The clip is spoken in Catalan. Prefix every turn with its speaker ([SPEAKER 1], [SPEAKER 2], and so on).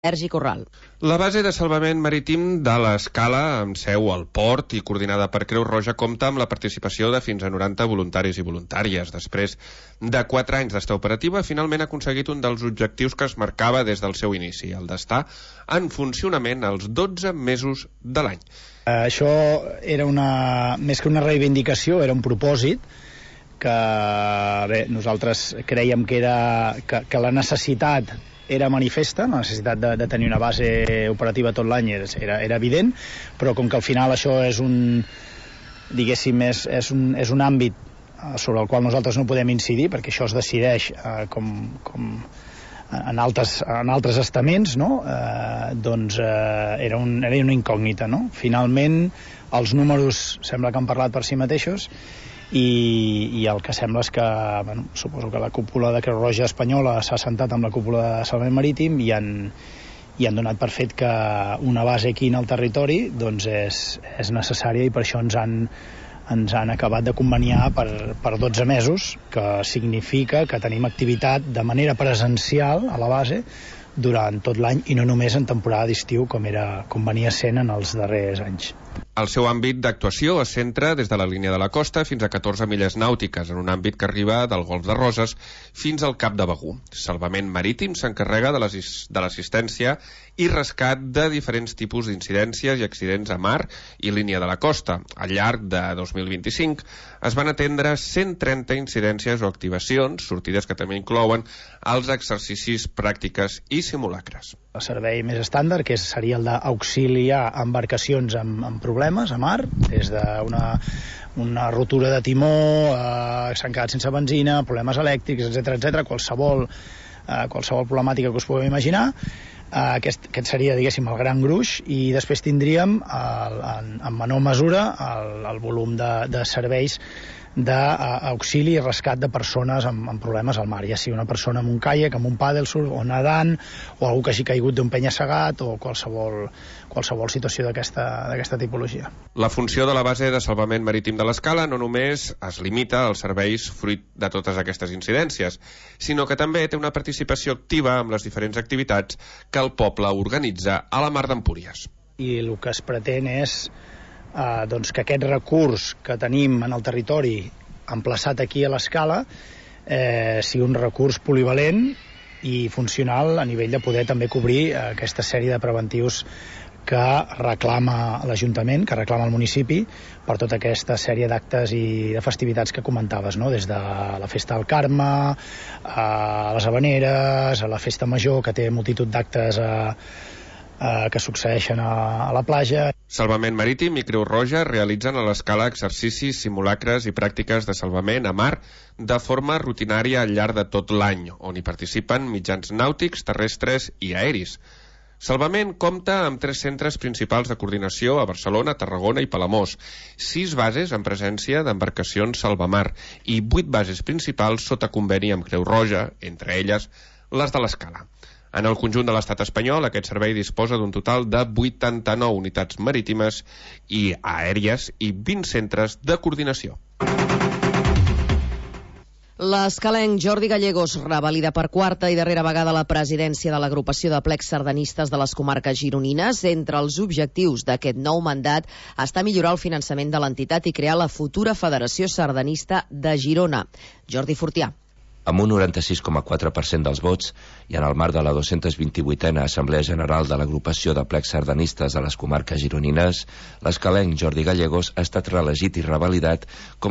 [SPEAKER 1] Sergi Corral.
[SPEAKER 2] La base de salvament marítim de l'Escala, amb seu al port i coordinada per Creu Roja, compta amb la participació de fins a 90 voluntaris i voluntàries. Després de 4 anys d'estar operativa, finalment ha aconseguit un dels objectius que es marcava des del seu inici, el d'estar en funcionament els 12 mesos de l'any.
[SPEAKER 3] Això era més que una reivindicació, era un propòsit que nosaltres creiem que la necessitat era manifesta, la necessitat de tenir una base operativa tot l'any era evident, però com que al final això és un àmbit sobre el qual nosaltres no podem incidir, perquè això es decideix en altres estaments, no? Doncs era una incògnita, no? Finalment els números sembla que han parlat per si mateixos i el que sembla és que, suposo que la cúpula de Creu Roja espanyola s'ha assentat amb la cúpula de salvament marítim i han donat per fet que una base aquí en el territori doncs és necessària, i per això ens han acabat de conveniar per 12 mesos, que significa que tenim activitat de manera presencial a la base durant tot l'any i no només en temporada d'estiu com venia sent en els darrers anys.
[SPEAKER 2] El seu àmbit d'actuació es centra des de la línia de la costa fins a 14 milles nàutiques, en un àmbit que arriba del Golf de Roses fins al Cap de Begur. Salvament Marítim s'encarrega de l'assistència i rescat de diferents tipus d'incidències i accidents a mar i línia de la costa. Al llarg de 2025 es van atendre 130 incidències o activacions, sortides que també inclouen els exercicis, pràctiques i simulacres.
[SPEAKER 3] El servei més estàndard, que seria el d'auxiliar embarcacions amb problemes a mar, des d'una rotura de timó, s'han quedat sense benzina, problemes elèctrics, etc., qualsevol problemàtica que us puguem imaginar. Aquest seria, diguéssim, el gran gruix, i després tindríem en menor mesura el volum de serveis d'auxili i rescat de persones amb problemes al mar, ja sigui una persona amb un caiac, amb un paddlesurf o nedant, o algú que hagi caigut d'un penya-segat, o qualsevol situació d'aquesta tipologia.
[SPEAKER 2] La funció de la base de salvament marítim de l'Escala no només es limita als serveis fruit de totes aquestes incidències, sinó que també té una participació activa amb les diferents activitats que el poble organitza a la Mar d'Empúries.
[SPEAKER 3] I el que es pretén és que aquest recurs que tenim en el territori emplaçat aquí a l'Escala sigui un recurs polivalent i funcional a nivell de poder també cobrir aquesta sèrie de preventius que reclama l'Ajuntament, que reclama el municipi, per tota aquesta sèrie d'actes i de festivitats que comentaves, no? Des de la Festa del Carme, a les Havaneres, a la Festa Major, que té multitud d'actes que succeeixen a la platja.
[SPEAKER 2] Salvament Marítim i Creu Roja realitzen a l'Escala exercicis, simulacres i pràctiques de salvament a mar de forma rutinària al llarg de tot l'any, on hi participen mitjans nàutics, terrestres i aeris. Salvament compta amb 3 centres principals de coordinació a Barcelona, Tarragona i Palamós, 6 bases en presència d'embarcacions salvamar i 8 bases principals sota conveni amb Creu Roja, entre elles les de l'Escala. En el conjunt de l'estat espanyol, aquest servei disposa d'un total de 89 unitats marítimes i aèries i 20 centres de coordinació.
[SPEAKER 1] L'escalenc Jordi Gallegos revalida per 4a i darrera vegada la presidència de l'agrupació de plecs sardanistes de les comarques gironines. Entre els objectius d'aquest nou mandat està millorar el finançament de l'entitat i crear la futura Federació Sardanista de Girona. Jordi Fortià.
[SPEAKER 4] Amb un 96,4% dels vots i en el marc de la 228a Assemblea General de l'Agrupació de Plecs Sardanistes de les Comarques Gironines, l'escalenc Jordi Gallegos ha estat reelegit i revalidat com